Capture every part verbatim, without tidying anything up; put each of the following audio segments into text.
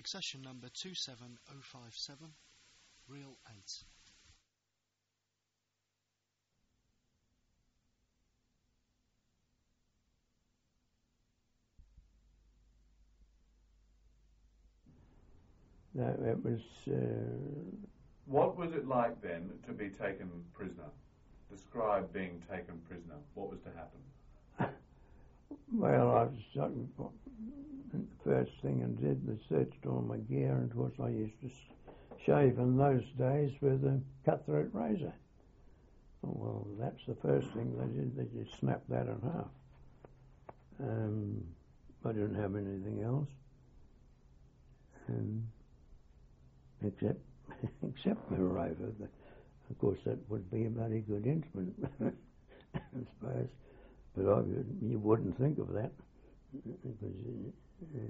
Session number two seven oh five seven, reel eight. No, it was... Uh, what was it like then to be taken prisoner? Describe being taken prisoner. What was to happen? Well, I was... Uh, the first thing I did was searched all my gear, and of course I used to shave in those days with a cutthroat razor. Well, that's the first thing they did. They just snapped that in half. Um, I didn't have anything else. Um, except except my rover. But of course, that would be a very good instrument, I suppose. But I, you wouldn't think of that. Because, uh,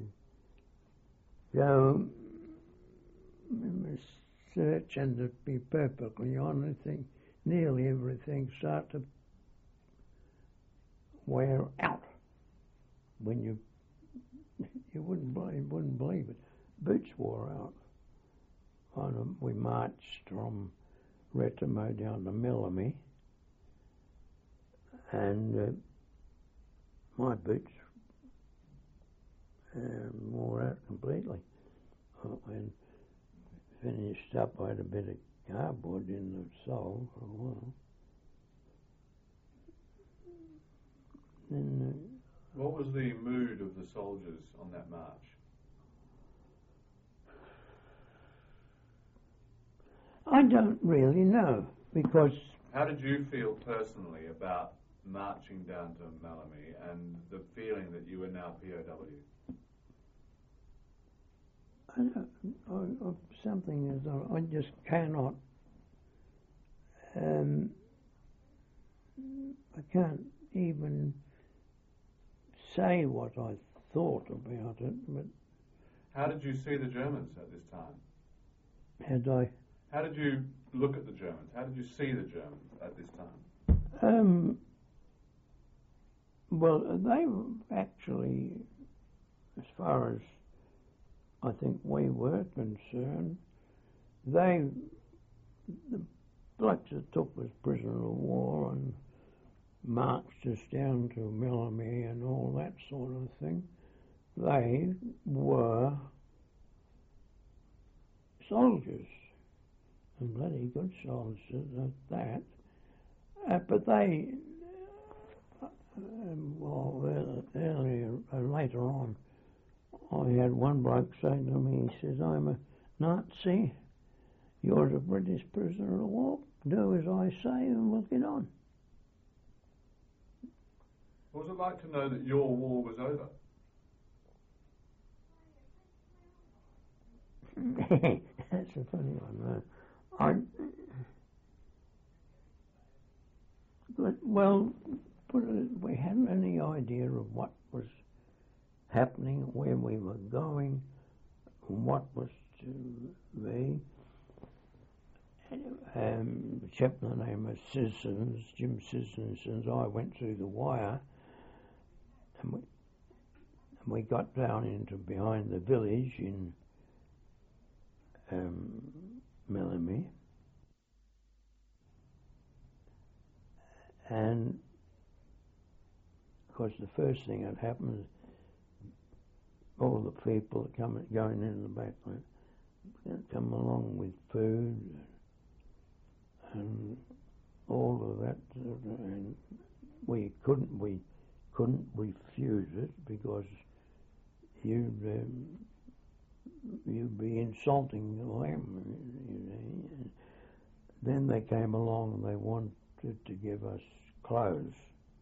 so, research, and to be perfectly honest, I think nearly everything started to wear out. When you, you wouldn't believe, wouldn't believe it. Boots wore out. On a, we marched from Retamo down to Melami, and uh, my boots uh, wore out completely. And finished up, I had a bit of cardboard in the sole for a while. Then, uh, what was the mood of the soldiers on that march? I don't really know, because... How did you feel personally about marching down to Melami and the feeling that you were now P O W? I don't, I, I, something is, I just cannot, um, I can't even say what I thought about it, but... How did you see the Germans at this time? Had I... How did you look at the Germans? How did you see the Germans at this time? Um, well, they were actually, as far as I think we were concerned, they, the blokes that took us prisoner of war and marched us down to Melami and all that sort of thing, they were soldiers. And bloody good soldiers at that. Uh, but they, uh, um, well, earlier, uh, later on, I had one bloke say to me, he says, I'm a Nazi, you're the British prisoner of war, do as I say and we'll get on. What was it like to know that your war was over? That's a funny one, though. I, but, well, put it, we hadn't any idea of what was happening, where we were going, what was to be. Um, a chap by the name of Sissons, Jim Sissons, and I went through the wire, and we, and we got down into behind the village in um, Melami, and of course the first thing that happened is all the people that come going in the back come along with food and all of that, and we couldn't we couldn't refuse it because you'd um, you'd be insulting them. You know. Then they came along and they wanted to give us clothes.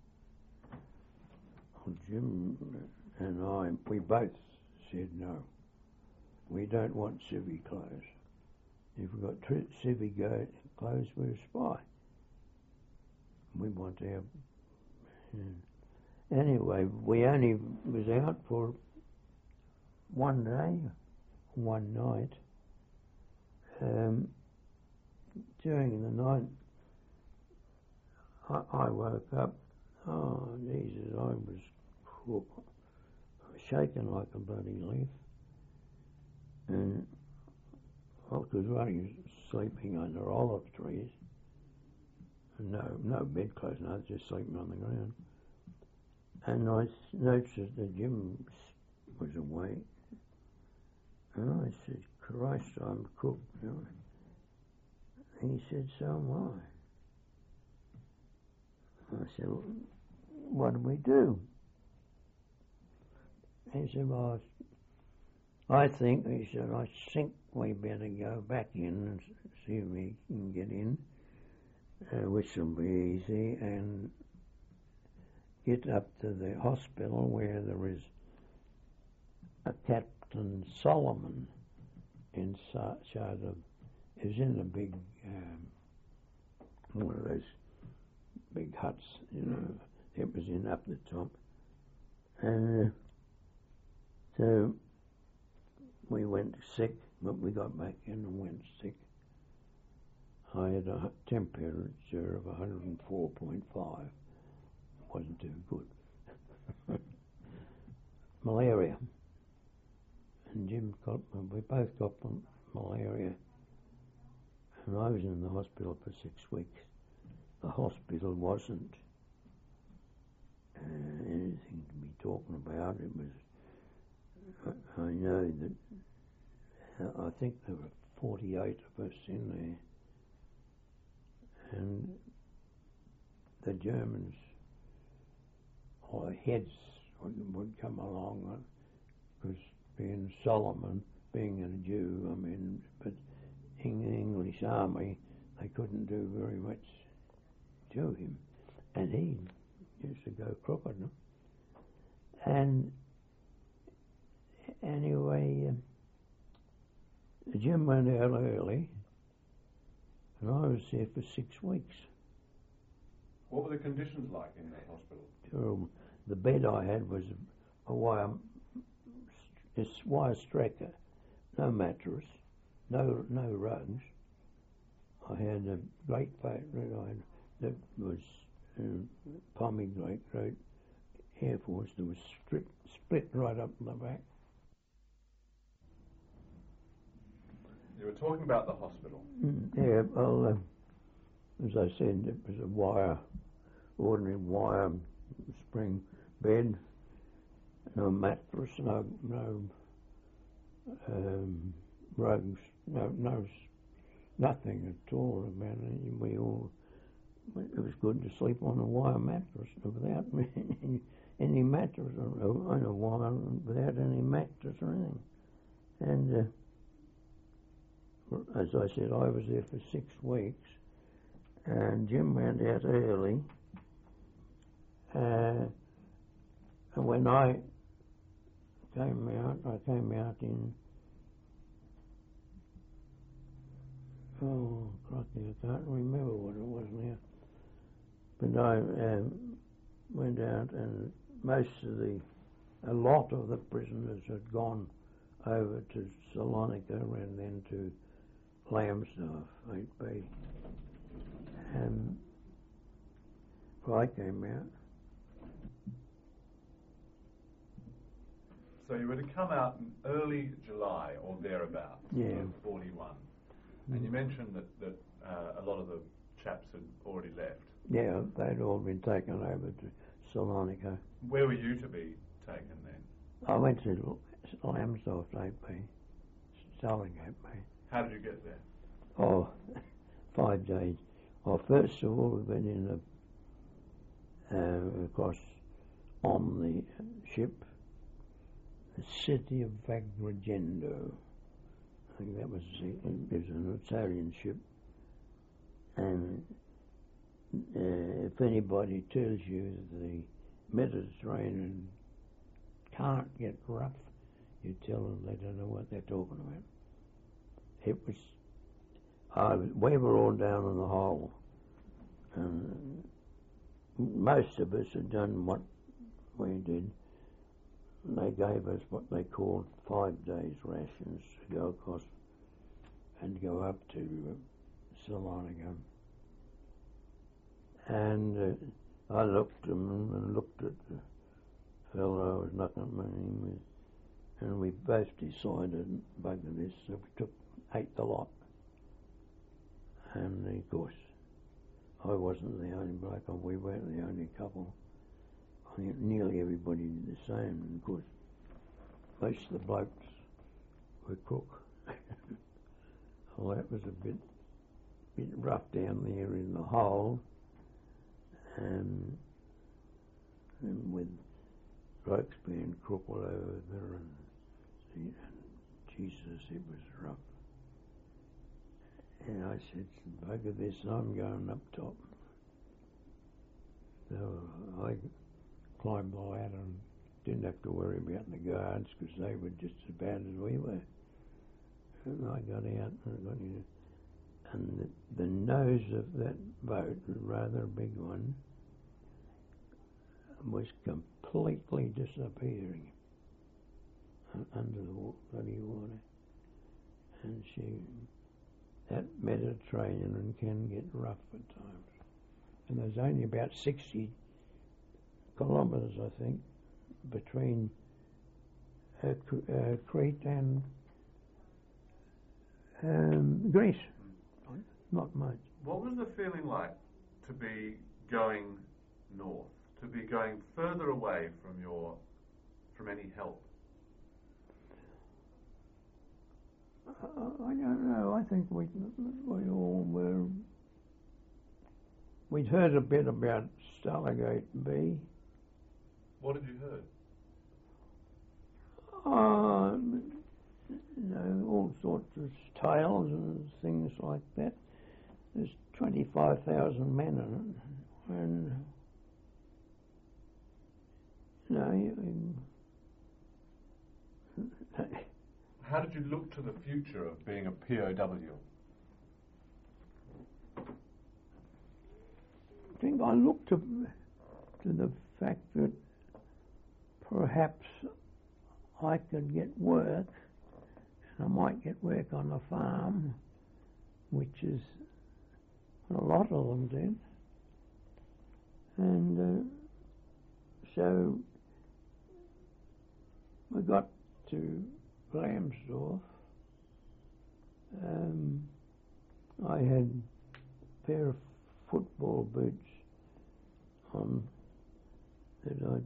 Jim and I, we both said no. We don't want civvy clothes. If we've got tri- civvy go- clothes, we're a spy. We want our... Yeah. Anyway, we only was out for one day, one night. Um, during the night, I, I woke up. Oh, Jesus, I was shaking like a bloody leaf. And I was running, sleeping under olive trees. And no, no bedclothes, no, just sleeping on the ground. And I noticed that Jim was awake. And I said, Christ, I'm cooked. You know. He said, so am I. I said, well, what do we do? He said, well, I think, he said, I think we better go back in and see if we can get in, uh, which will be easy, and get up to the hospital where there is a Captain Solomon in charge of, is in a big, um, one of those big huts, you know, it was in up the top. And uh, so we went sick, but we got back in and went sick. I had a temperature of one hundred four point five. Wasn't too good. Malaria. And Jim got, we both got malaria. And I was in the hospital for six weeks. The hospital wasn't uh, anything to be talking about. It was, I, I know that, uh, I think there were forty-eight of us in there. And the Germans, or heads, would, would come along, because being Solomon, being a Jew, I mean, but in the English army, they couldn't do very much to him. And he used to go crooked. No? And anyway, um, Jim went out early, and I was there for six weeks. What were the conditions like in that hospital? Terrible. The bed I had was a wire, a wire stretcher, no mattress, no no rugs. I had a great fat red eye that was uh, pomegranate great Air Force that was strip, split right up the back. You were talking about the hospital. Mm, yeah, well, uh, as I said, it was a wire, ordinary wire spring bed, no mattress, no no um, rugs, no no nothing at all about it. We all, it was good to sleep on a wire mattress without any, any mattress or on a wire without any mattress or anything. And uh, as I said, I was there for six weeks, and Jim went out early. Uh, and when I came out, I came out in, oh, crikey, I can't remember what it was now. But I um, went out, and most of the, a lot of the prisoners had gone over to Salonika and then to Lambstaff, eight B. And I came out. So you were to come out in early July or thereabouts Yeah. of forty-one. Mm. And you mentioned that, that uh, a lot of the chaps had already left. Yeah, they'd all been taken over to Salonika. Where were you to be taken then? I went to Lambstaff eight B, Salonika eight B. How did you get there? Oh, five days. Well, first of all, we went in a, uh, across on the ship, the city of Agrigento. I think that was, it was an Italian ship. And uh, if anybody tells you the Mediterranean can't get rough, you tell them they don't know what they're talking about. It was, I, we were all down in the hole. And most of us had done what we did. They gave us what they called five days rations to go across and go up to Salonika. And uh, I looked at him and looked at the fellow I was looking at him with, and we both decided, bugger this, so we took, ate the lot. And of course, I wasn't the only bloke, and we weren't the only couple. I think nearly everybody did the same, and of course, most of the blokes were cook. Well, that was a bit, bit rough down there in the hole, um, and with blokes being crook all over there, and, and Jesus, it was rough. And I said, bugger this, I'm going up top. So I climbed the ladder and didn't have to worry about the guards because they were just as bad as we were. And I got out and I got in, and the, the nose of that boat, rather a big one, was completely disappearing under the bloody water. And she, that Mediterranean can get rough at times. And there's only about sixty kilometres, I think, between uh, uh, Crete and um, Greece. Not much. What was the feeling like to be going north, to be going further away from your, from any help? Uh, I don't know. I think we we all were. We'd heard a bit about Stargate B. What had you heard? Um, you know, all sorts of tales and things like that. There's twenty-five thousand men in it, and you know. You, How did you look to the future of being a P O W? I think I looked to, to the fact that perhaps I could get work, and I might get work on a farm, which is a lot of them did. And uh, so we got to Lambsdorff. Um, I had a pair of football boots on that I'd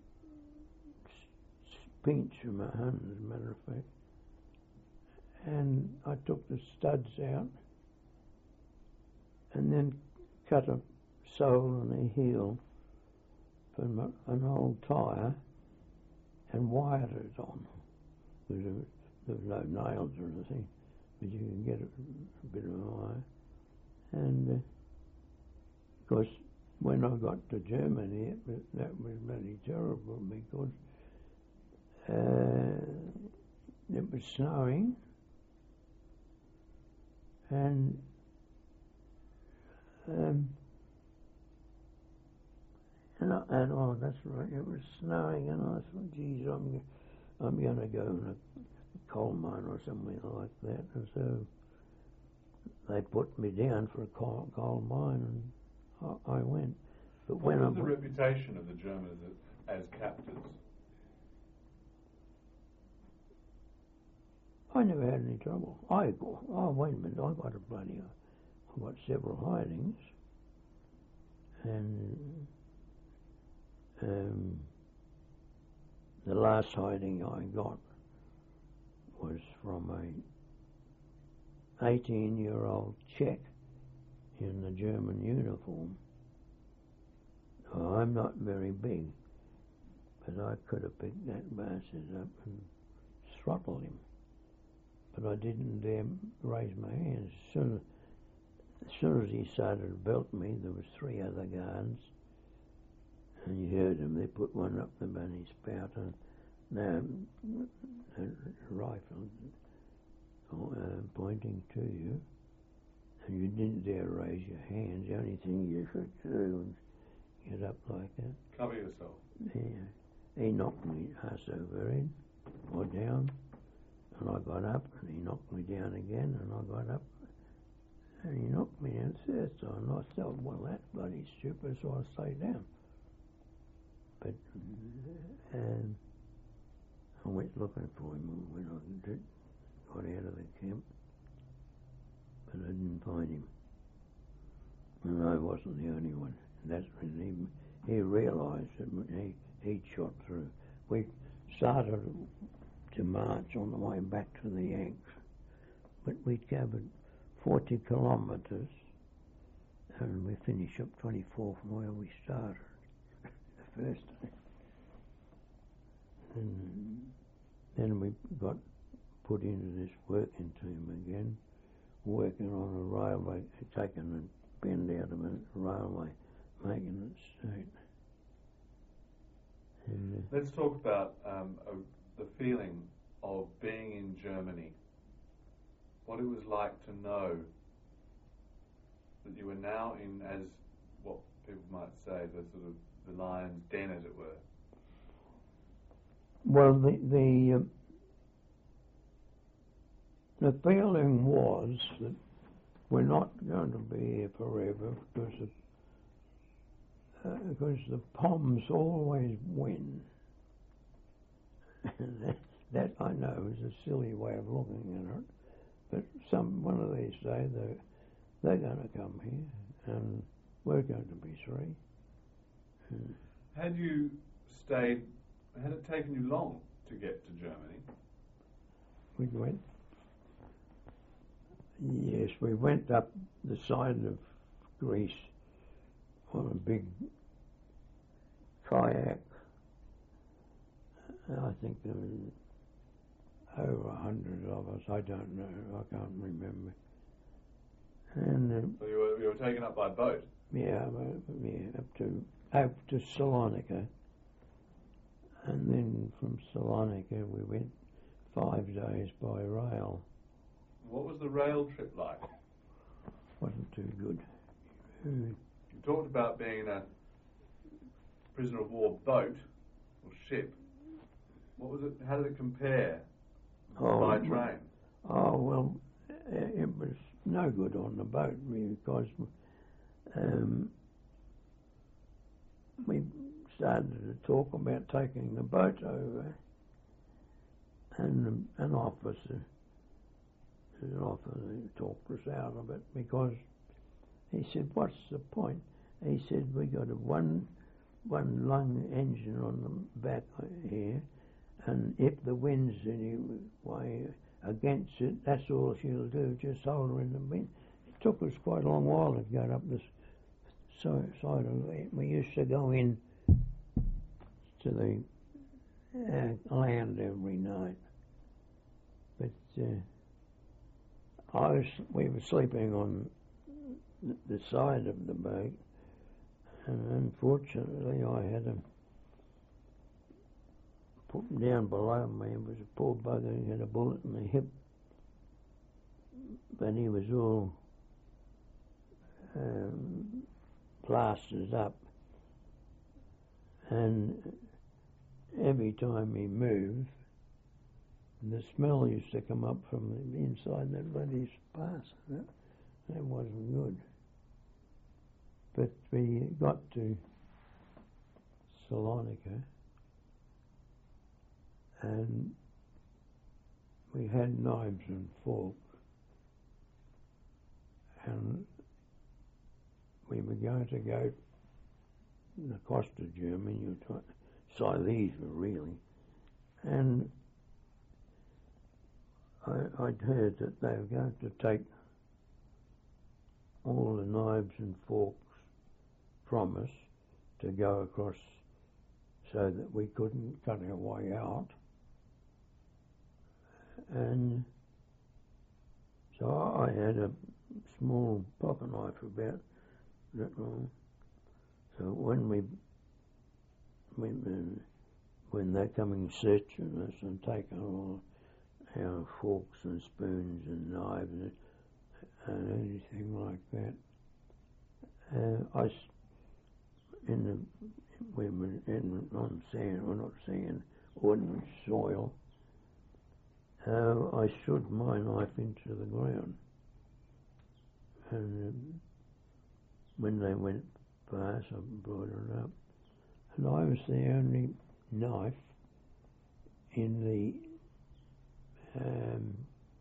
pinched from my hand, as a matter of fact. And I took the studs out and then cut a sole and a heel from a, an old tyre and wired it on. There was, there was no nails or anything, but you can get a, a bit of a wire. And uh, of course, when I got to Germany, it was, that was really terrible because uh, it was snowing, and um, and, I, and oh, that's right, it was snowing, and I thought, geez, I'm I'm going to go in a coal mine or something like that, and so they put me down for a coal, coal mine, and I went. But what when was I the went, reputation of the Germans as, as captors? I never had any trouble. I oh wait a minute, I got a bloody, I got several hidings, and um, the last hiding I got was from a eighteen-year-old Czech in the German uniform. Oh, I'm not very big, but I could have picked that bastard up and throttled him. But I didn't dare raise my hands. As soon as, as soon as he started to belt me, there was three other guards, and you heard them. They put one up the bunny spout, and now a rifle uh, pointing to you. And you didn't dare raise your hands. The only thing you could do was get up like that. Cover yourself. Yeah. He knocked me ass over in or down, and I got up, and he knocked me down again, and I got up, and he knocked me down the third time. And I thought, well, that's bloody stupid, so I stayed down. But um, I went looking for him when I did, got out of the camp, but I didn't find him. And I wasn't the only one. That's when he, he realised that he, he'd shot through. We started to march on the way back to the Yanks, but we'd covered forty kilometres and we finished up twenty-four from where we started the first day. And then we got put into this working team again, working on a railway, taking a bend out of a railway, making it straight. And, uh, Let's talk about um, uh, the feeling of being in Germany, what it was like to know that you were now in, as what people might say, the sort of the lion's den, as it were. Well, the the, um, the feeling was that we're not going to be here forever because of, uh, because the P O Ms always win. that, that I know is a silly way of looking at it, but some one of these days they're they're going to come here and we're going to be free. And had you stayed? Had it taken you long to get to Germany? we went. Yes, we went up the side of Greece on a big kayak. I think there were over a hundred of us. I don't know. I can't remember. And uh, So you were, you were taken up by boat? yeah, uh, yeah, up to up to Salonika, and then from Salonika we went five days by rail. What was the rail trip like? Wasn't too good. Uh, You talked about being in a prisoner of war boat or ship. What was it? How did it compare Oh, by well- train? Oh, well, uh, it was no good on the boat because um, we started to talk about taking the boat over, and an officer, an officer talked us out of it because he said, "What's the point?" He said, "We got a one one lung engine on the back here, and if the wind's any way against it, that's all she'll do, just hold her in the wind." It took us quite a long while to get up this si- side of it. We used to go in to the uh, land every night, but uh, I was, we were sleeping on the, the side of the boat, and unfortunately I had to put him down below me. It was a poor bugger. He had a bullet in the hip, but he was all um, plastered up, and every time he moved, the smell used to come up from the inside that bloody sparse. That, that wasn't good. But we got to Salonika, and we had knives and forks, and we were going to go across to Germany, you try, Silesia really, and I, I'd heard that they were going to take all the knives and forks from us to go across so that we couldn't cut our way out. And so I had a small pocket knife about that long. So when we, when, when they're coming searching us and taking all our forks and spoons and knives and, and anything like that, uh, I, in the, we were in, on sand, or not sand, ordinary soil, uh, I stood my knife into the ground. And um, when they went past, I brought it up. And I was the only knife in the um,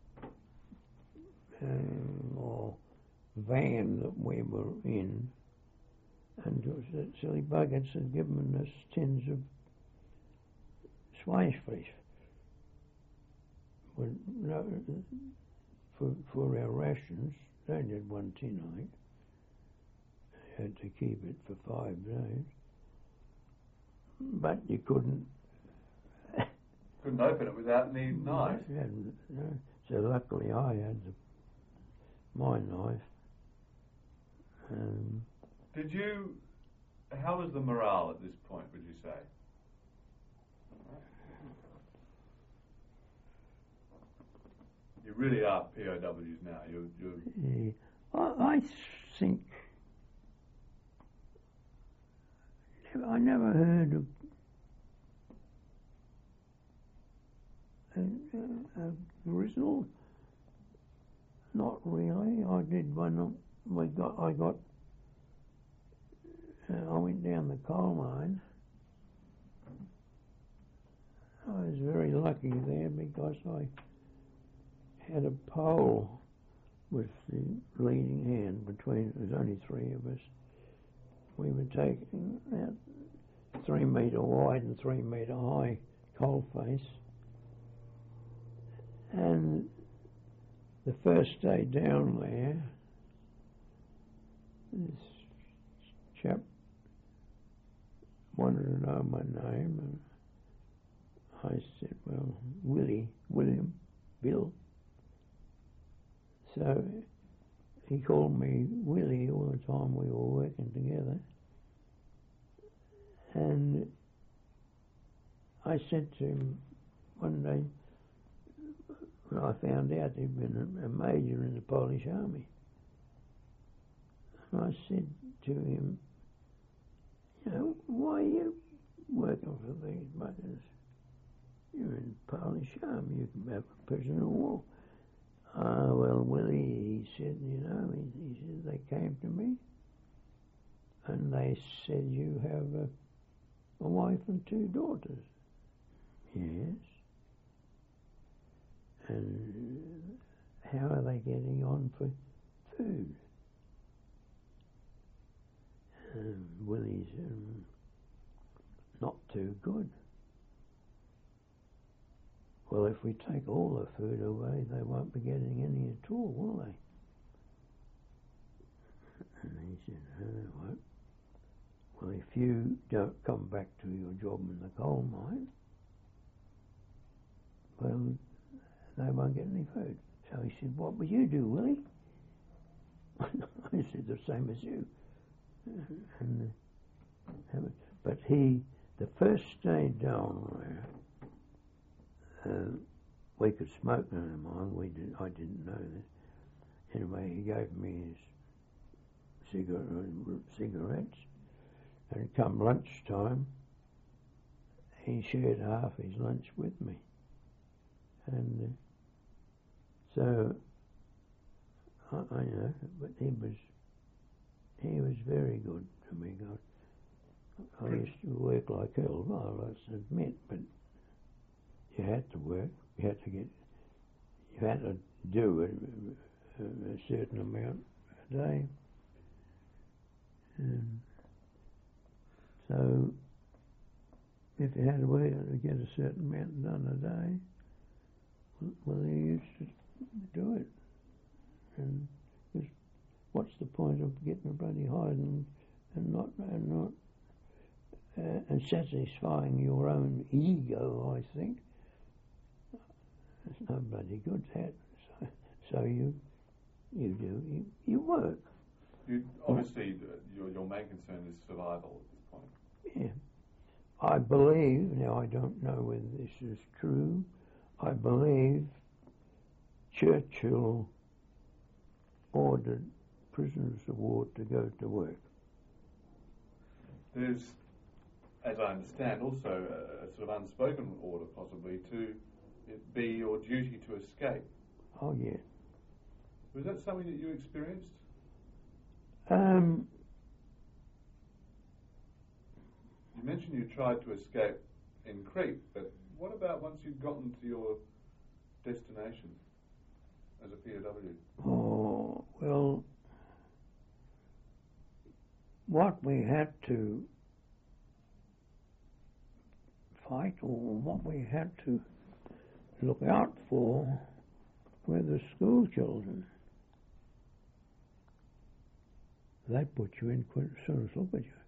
um, or van that we were in, and it was that silly buggers had given us tins of swine's flesh for, no, for, for our rations. They only had one tin, I think. They had to keep it for five days. But you couldn't... couldn't open it without needing knife. Yeah, no. So luckily I had the, my knife. Um, Did you... How was the morale at this point, would you say? You really are P O Ws now. You're, you're yeah, I, I think... I never heard of uh, Bristol. Not really. I did when we got. I got. Uh, I went down the coal mine. I was very lucky there because I had a pole with the leading hand between. There was only three of us. We were taking about three metre wide and three metre high coal face. And the first day down there, this chap wanted to know my name, and I said, well, Willie, William, Bill. So he called me Willie all the time we were working together. And I said to him one day, when I found out he'd been a, a major in the Polish army, and I said to him, you know, why are you working for these buggers? You're in the Polish army, you can have a prisoner of war. Ah, well, Willie, he said, you know, he, he said, they came to me and they said, you have a, a wife and two daughters. Yes. And how are they getting on for food? Um, Willie's um, not too good. Well, if we take all the food away, they won't be getting any at all, will they? And he said, no, they won't. Well, if you don't come back to your job in the coal mine, well, they won't get any food. So he said, what would you do, Willie? I said, the same as you. And, uh, but he, the first day down there, Uh, we could smoke in the mine. We did. I didn't know this. Anyway, he gave me his cigarette, cigarettes, and come lunchtime, he shared half his lunch with me, and uh, so I, I know. But he was he was very good to me. I, I used to work like hell. Well, I must admit, but. You had to work, you had to get, you had to do a, a, a certain amount a day. And so, if you had to work to get a certain amount done a day, well, you used to do it. And just, what's the point of getting a bloody hide and, and not, and not, uh, and satisfying your own ego, I think. It's no bloody good that. So, so you you do you, you work. You obviously your your main concern is survival at this point. Yeah, I believe now. I don't know whether this is true. I believe Churchill ordered prisoners of war to go to work. There's, as I understand, also a, a sort of unspoken order, possibly to. It be your duty to escape. Oh, yeah. Was that something that you experienced? Um, you mentioned you tried to escape in Crete, but what about once you'd gotten to your destination as a P O W? Oh, well, what we had to fight, or what we had to look out for, were the school children. They put you in, couldn't sort of look at you.